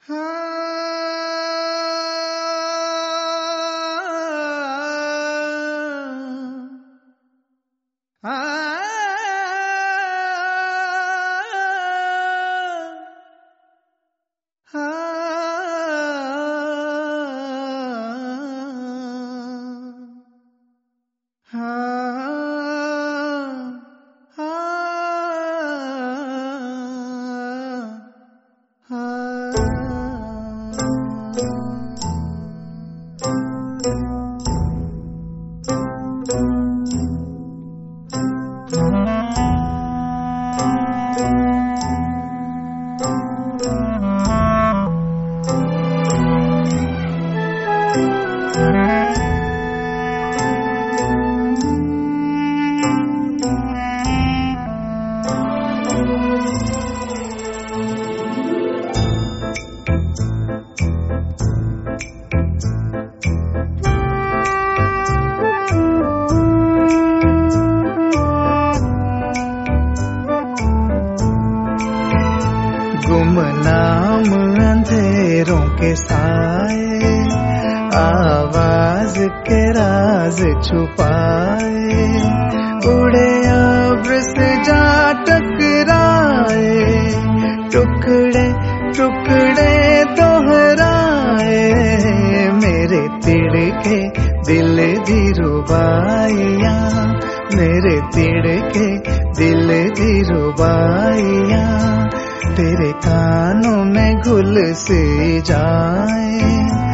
गुमनाम अंधेरों के साए, आवाज के राज छुपाए, उड़े अब्र से जा टकराए, टुकड़े टुकड़े दोहराए, मेरे तिड़के दिल दी रुबाइयाँ, मेरे तिड़के दिल दी रुबाइयाँ, तेरे कानों में घुल से जाए,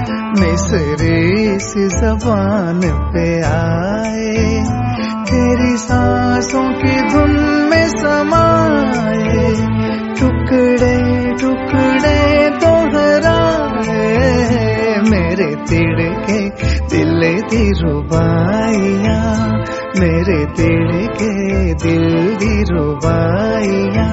मिसरी सी जबान पे आए, तेरी सांसों की धुन में समाए, टुकड़े टुकड़े दोहराए, मेरे तिड़के दिल दी रुबाइयाँ, मेरे तिड़के दिल दी रुबाइयाँ।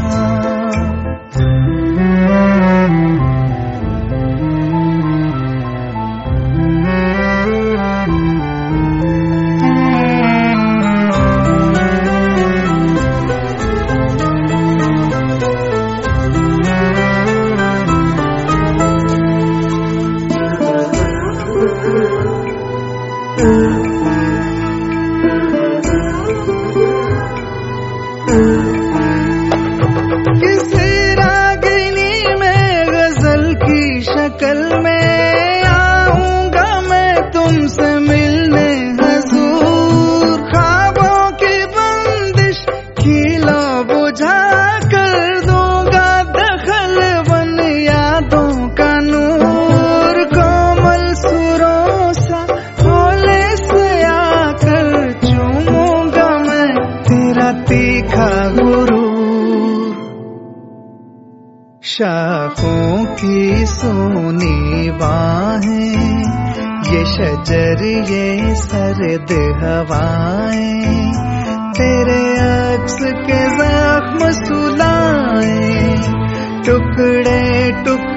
किसी रागिनी में गजल की शक्ल में आऊंगा मैं तुमसे मिलने हजूर, ख्वाबों की बंदिश कीला बुझा कर दूंगा दखल बन यादों का नूर, कोमल सुरों सा भोले से आकर चूमूंगा मैं तेरा तीखा गुरूर, शाखों की सोनी बाहें, ये शजर ये सर्द हवाएं, तेरे अक्स के जख्म सुलाएं, टुकड़े टुकड़े